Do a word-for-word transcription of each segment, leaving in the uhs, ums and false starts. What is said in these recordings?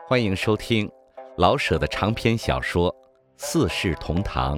欢迎收听老舍的长篇小说《四世同堂》。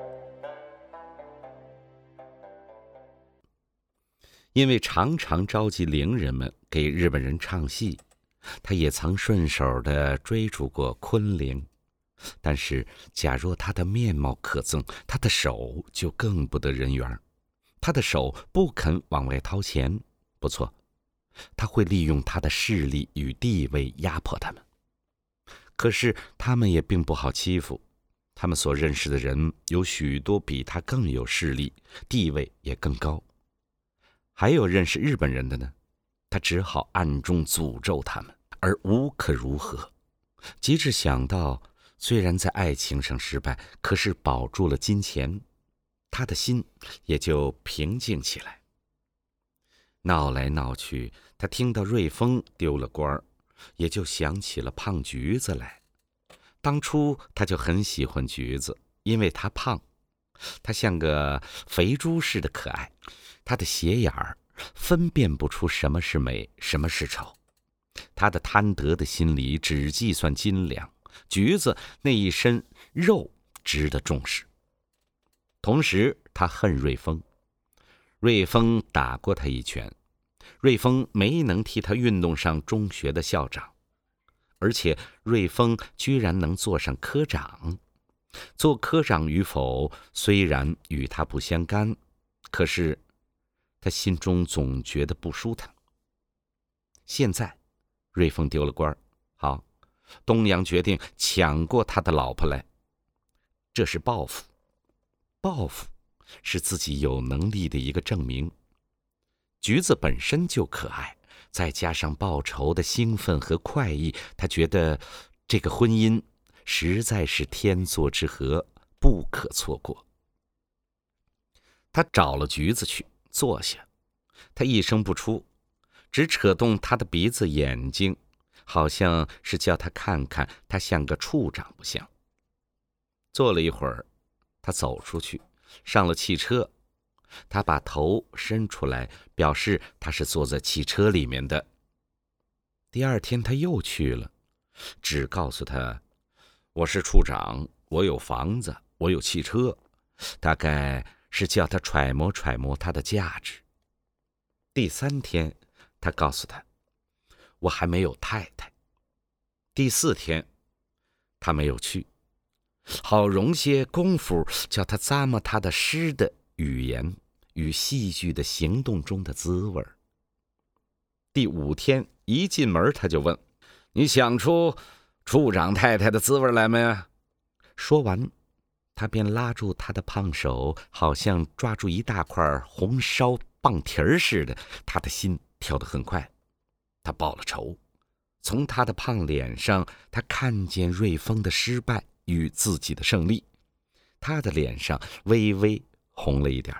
因为常常召集伶人们给日本人唱戏，他也曾顺手地追逐过昆凌。但是假若他的面貌可憎，他的手就更不得人缘。他的手不肯往外掏钱，不错，他会利用他的势力与地位压迫他们。可是他们也并不好欺负，他们所认识的人有许多比他更有势力，地位也更高。还有认识日本人的呢，他只好暗中诅咒他们，而无可如何。即使想到虽然在爱情上失败，可是保住了金钱，他的心也就平静起来。闹来闹去，他听到瑞丰丢了官儿，也就想起了胖橘子来。当初他就很喜欢橘子，因为他胖，他像个肥猪似的可爱，他的斜眼儿分辨不出什么是美，什么是丑。他的贪得的心里只计算斤两，橘子那一身肉值得重视。同时他恨瑞丰，瑞丰打过他一拳，瑞丰没能替他运动上中学的校长，而且瑞丰居然能做上科长。做科长与否虽然与他不相干，可是他心中总觉得不舒坦。现在瑞丰丢了官，好，东阳决定抢过他的老婆来，这是报复。报复是自己有能力的一个证明。橘子本身就可爱，再加上报仇的兴奋和快意，他觉得这个婚姻实在是天作之合，不可错过。他找了橘子去坐下，他一声不出，只扯动他的鼻子眼睛，好像是叫他看看他像个处长不像。坐了一会儿，他走出去，上了汽车。他把头伸出来，表示他是坐在汽车里面的。第二天他又去了，只告诉他，我是处长，我有房子，我有汽车，大概是叫他揣摩揣摩他的价值。第三天他告诉他，我还没有太太。第四天他没有去，好容些功夫叫他咂摸他的诗的语言与戏剧的行动中的滋味。第五天一进门他就问，你想出处长太太的滋味来没？说完他便拉住他的胖手，好像抓住一大块红烧棒蹄儿似的，他的心跳得很快。他报了仇，从他的胖脸上他看见瑞丰的失败与自己的胜利，他的脸上微微红了一点。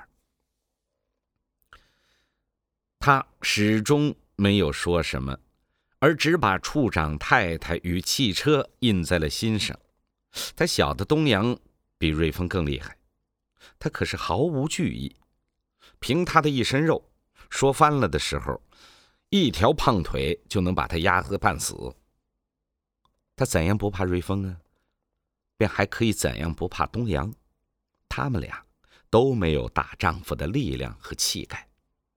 他始终没有说什么，而只把处长太太与汽车印在了心上。他晓得东阳比瑞丰更厉害，他可是毫无惧意。凭他的一身肉，说翻了的时候，一条胖腿就能把他压个半死。他怎样不怕瑞丰啊？便还可以怎样不怕东阳？他们俩都没有大丈夫的力量和气概。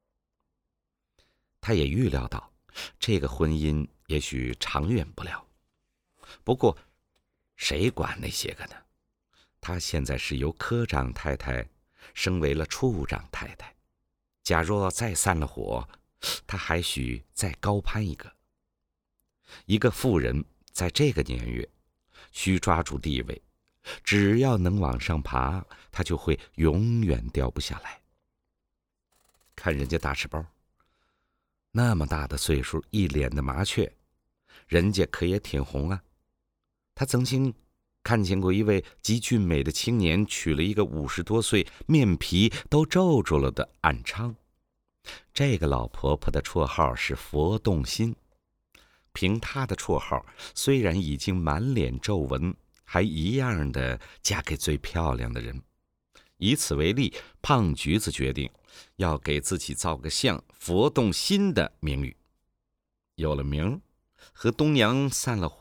他也预料到这个婚姻也许长远不了，不过谁管那些个呢？他现在是由科长太太升为了处长太太，假若再散了火，他还许再高攀一个。一个妇人在这个年月需抓住地位，只要能往上爬，他就会永远掉不下来。看人家大赤包，那么大的岁数，一脸的麻雀，人家可也挺红啊。他曾经看见过一位极俊美的青年娶了一个五十多岁、面皮都皱住了的暗娼。这个老婆婆的绰号是佛动心。凭她的绰号，虽然已经满脸皱纹，还一样的嫁给最漂亮的人。以此为例，胖橘子决定要给自己造个像佛动心的名誉。有了名，和东阳散了火，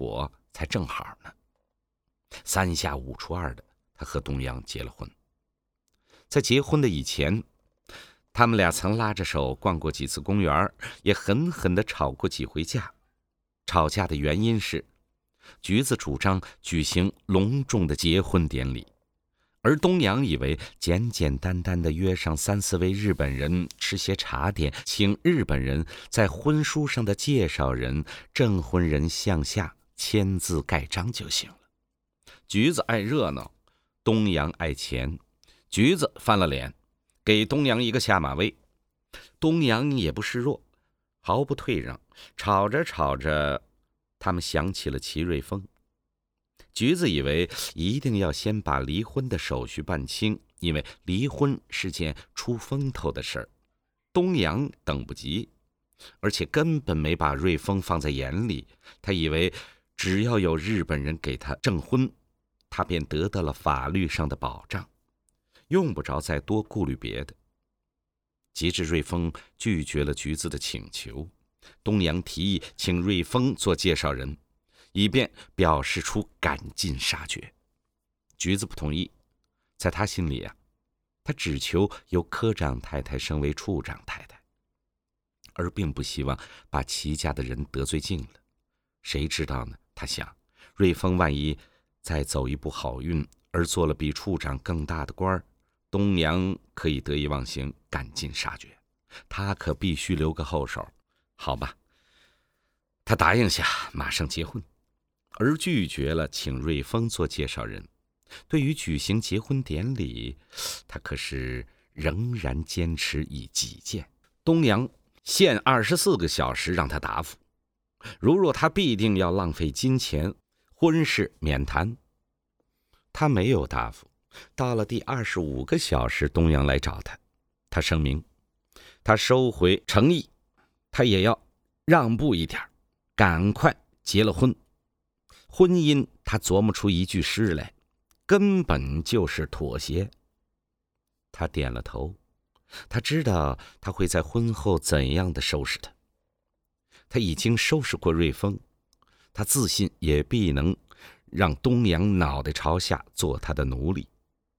才正好呢。三下五除二的，他和东阳结了婚。在结婚的以前，他们俩曾拉着手逛过几次公园，也狠狠地吵过几回架。吵架的原因是，橘子主张举行隆重的结婚典礼，而东阳以为简简单单地约上三四位日本人吃些茶点，请日本人在婚书上的介绍人、证婚人向下签字盖章就行了。橘子爱热闹，东阳爱钱，橘子翻了脸，给东阳一个下马威。东阳也不示弱，毫不退让。吵着吵着，他们想起了齐瑞峰。橘子以为一定要先把离婚的手续办清，因为离婚是件出风头的事儿。东阳等不及，而且根本没把瑞峰放在眼里。他以为只要有日本人给他证婚，他便得到了法律上的保障，用不着再多顾虑别的。及至瑞峰拒绝了橘子的请求，东阳提议请瑞峰做介绍人，以便表示出赶尽杀绝。橘子不同意，在他心里啊，他只求由科长太太升为处长太太，而并不希望把齐家的人得罪尽了。谁知道呢？他想，瑞峰万一再走一步好运，而做了比处长更大的官儿，东阳可以得意忘形，赶尽杀绝。他可必须留个后手。好吧，他答应下马上结婚，而拒绝了请瑞峰做介绍人。对于举行结婚典礼，他可是仍然坚持以己见。东阳限二十四个小时让他答复，如若他必定要浪费金钱，婚事免谈。他没有答复。到了第二十五个小时，东阳来找他，他声明他收回诚意，他也要让步一点，赶快结了婚。婚姻他琢磨出一句诗来，根本就是妥协。他点了头，他知道他会在婚后怎样的收拾他。他已经收拾过瑞丰，他自信也必能让东阳脑袋朝下做他的奴隶。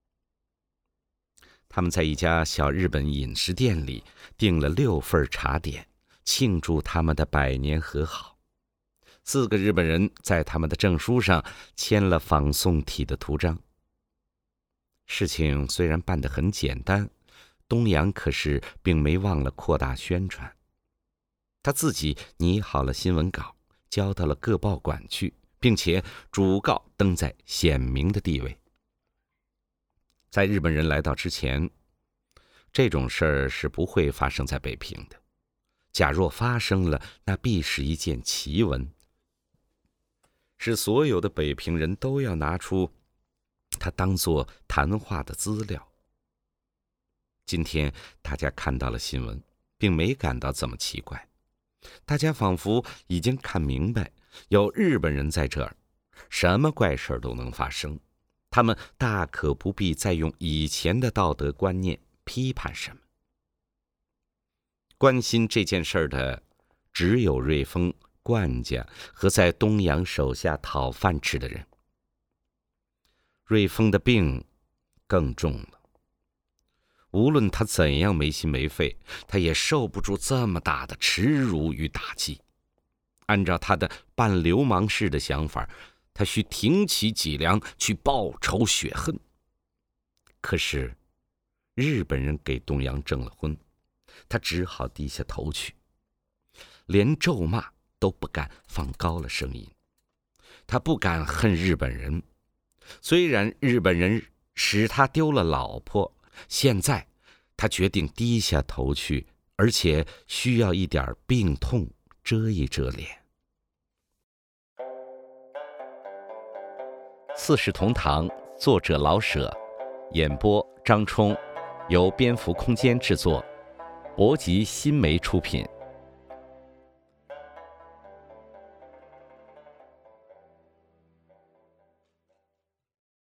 他们在一家小日本饮食店里订了六份茶点，庆祝他们的百年和好。四个日本人在他们的证书上签了仿宋体的图章。事情虽然办得很简单，东阳可是并没忘了扩大宣传。他自己拟好了新闻稿，交到了各报馆去，并且主告登在显明的地位。在日本人来到之前，这种事儿是不会发生在北平的。假若发生了，那必是一件奇闻，是所有的北平人都要拿出它当作谈话的资料。今天大家看到了新闻，并没感到怎么奇怪，大家仿佛已经看明白，有日本人在这儿，什么怪事都能发生。他们大可不必再用以前的道德观念批判什么。关心这件事的只有瑞丰、冠家和在东阳手下讨饭吃的人。瑞丰的病更重了，无论他怎样没心没肺，他也受不住这么大的耻辱与打击。按照他的半流氓式的想法，他需挺起脊梁去报仇雪恨。可是日本人给东阳证了婚，他只好低下头去，连咒骂都不敢放高了声音。他不敢恨日本人，虽然日本人使他丢了老婆，现在他决定低下头去，而且需要一点病痛遮一遮脸。四世同堂，作者老舍，演播张冲，由蝙蝠空间制作，博吉新媒出品。